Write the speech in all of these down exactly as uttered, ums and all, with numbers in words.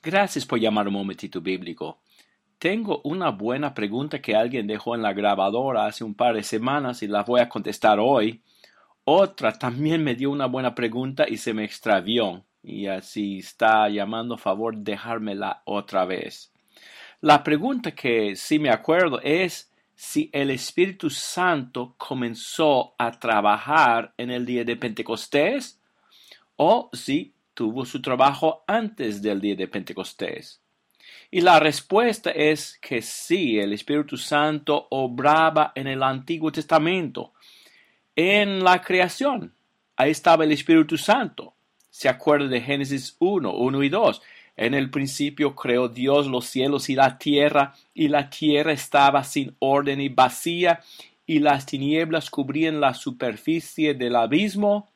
Gracias por llamar un momentito bíblico. Tengo una buena pregunta que alguien dejó en la grabadora hace un par de semanas y la voy a contestar hoy. Otra también me dio una buena pregunta y se me extravió. Y así está llamando a favor dejármela otra vez. La pregunta que sí me acuerdo es si el Espíritu Santo comenzó a trabajar en el día de Pentecostés o si tuvo su trabajo antes del día de Pentecostés. Y la respuesta es que sí, el Espíritu Santo obraba en el Antiguo Testamento. En la creación, ahí estaba el Espíritu Santo. ¿Se acuerda de Génesis uno, uno y dos? En el principio creó Dios los cielos y la tierra, y la tierra estaba sin orden y vacía, y las tinieblas cubrían la superficie del abismo,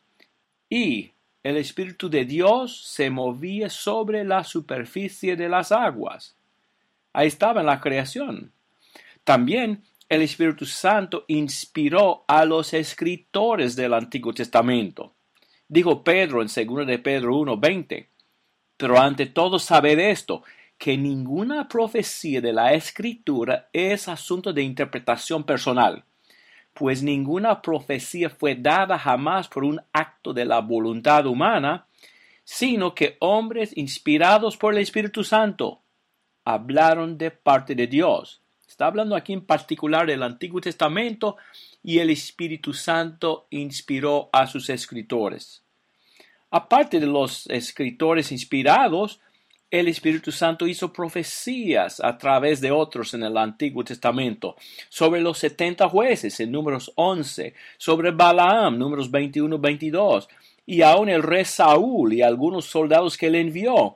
y el Espíritu de Dios se movía sobre la superficie de las aguas. Ahí estaba en la creación. También el Espíritu Santo inspiró a los escritores del Antiguo Testamento. Dijo Pedro en segunda de Pedro uno veinte. Pero ante todo sabed esto, que ninguna profecía de la Escritura es asunto de interpretación personal, pues ninguna profecía fue dada jamás por un acto de la voluntad humana, sino que hombres inspirados por el Espíritu Santo hablaron de parte de Dios. Está hablando aquí en particular del Antiguo Testamento y el Espíritu Santo inspiró a sus escritores. Aparte de los escritores inspirados, el Espíritu Santo hizo profecías a través de otros en el Antiguo Testamento, sobre los setenta jueces en Números once, sobre Balaam, Números veintiuno veintidós, y aún el rey Saúl y algunos soldados que él envió uh,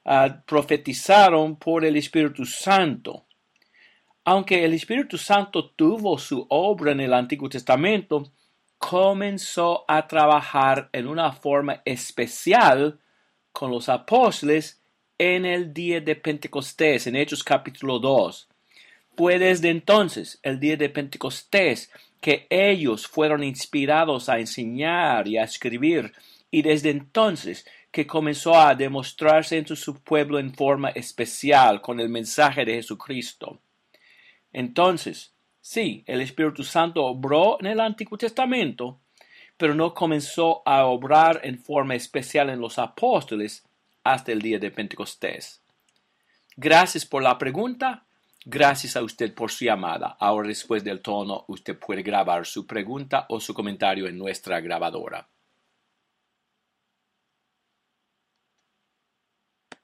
profetizaron por el Espíritu Santo. Aunque el Espíritu Santo tuvo su obra en el Antiguo Testamento, comenzó a trabajar en una forma especial con los apóstoles en el día de Pentecostés, en Hechos capítulo dos. Fue desde entonces, el día de Pentecostés, que ellos fueron inspirados a enseñar y a escribir, y desde entonces que comenzó a demostrarse entre su pueblo en forma especial con el mensaje de Jesucristo. Entonces, sí, el Espíritu Santo obró en el Antiguo Testamento, pero no comenzó a obrar en forma especial en los apóstoles hasta el día de Pentecostés. Gracias por la pregunta. Gracias a usted por su llamada. Ahora, después del tono, usted puede grabar su pregunta o su comentario en nuestra grabadora.